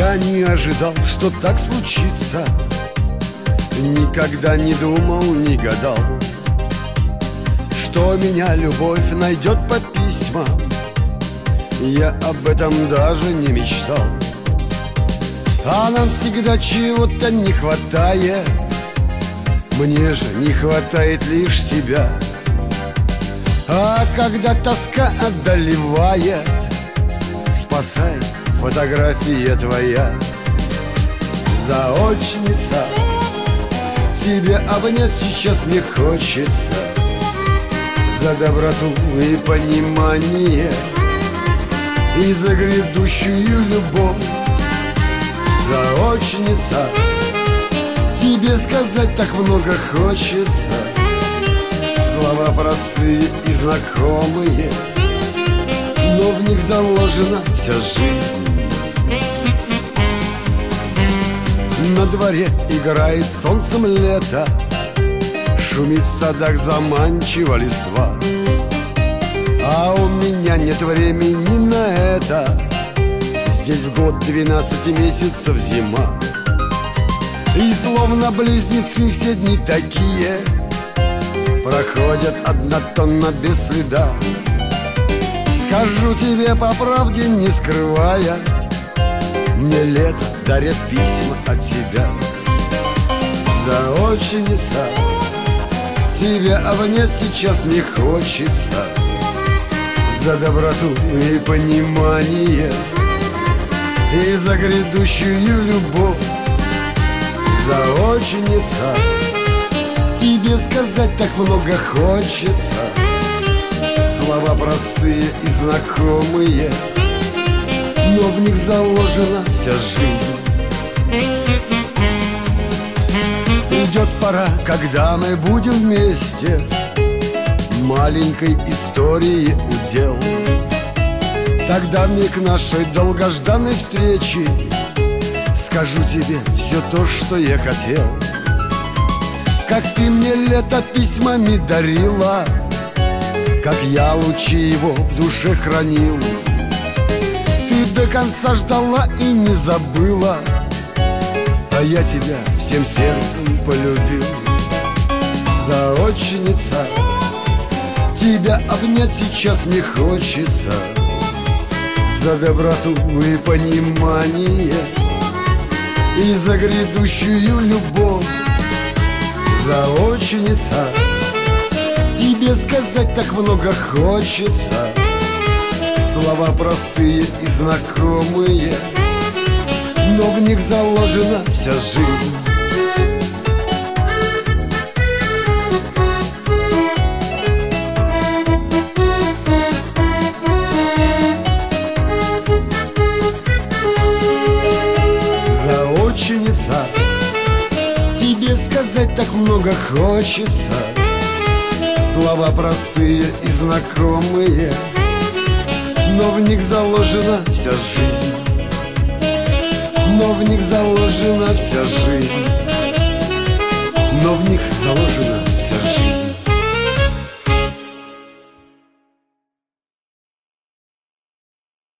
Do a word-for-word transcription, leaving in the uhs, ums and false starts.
Я не ожидал, что так случится. Никогда не думал, не гадал, что меня любовь найдет по письмам. Я об этом даже не мечтал. А нам всегда чего-то не хватает. Мне же не хватает лишь тебя. А когда тоска одолевает, спасай, фотография твоя. Заочница, тебя обнять сейчас мне хочется. За доброту и понимание, и за грядущую любовь. Заочница, тебе сказать так много хочется. Слова простые и знакомые, но в них заложена вся жизнь. На дворе играет солнцем лето, шумит в садах заманчиво листва. А у меня нет времени на это. Здесь в год двенадцати месяцев зима. И словно близнецы все дни такие проходят однотонно без следа. Скажу тебе по правде, не скрывая, мне лето дарят письма от тебя. Заочница, тебя обнять сейчас мне хочется. За доброту и понимание, и за грядущую любовь. Заочница, тебе сказать так много хочется. Слова простые и знакомые, но в них заложена вся жизнь. Придет пора, когда мы будем вместе, маленькой истории удел. Тогда миг нашей долгожданной встречи скажу тебе все то, что я хотел. Как ты мне лето письмами дарила, как я лучи его в душе хранил. Ты до конца ждала и не забыла, а я тебя всем сердцем полюбил. Заочница, тебя обнять сейчас мне хочется. За доброту и понимание, и за грядущую любовь. Заочница, тебе сказать так много хочется. Слова простые и знакомые, но в них заложена вся жизнь. Заочница, тебе сказать так много хочется. Слова простые и знакомые, но в них заложена вся жизнь. Но в них заложена вся жизнь. Но в них заложена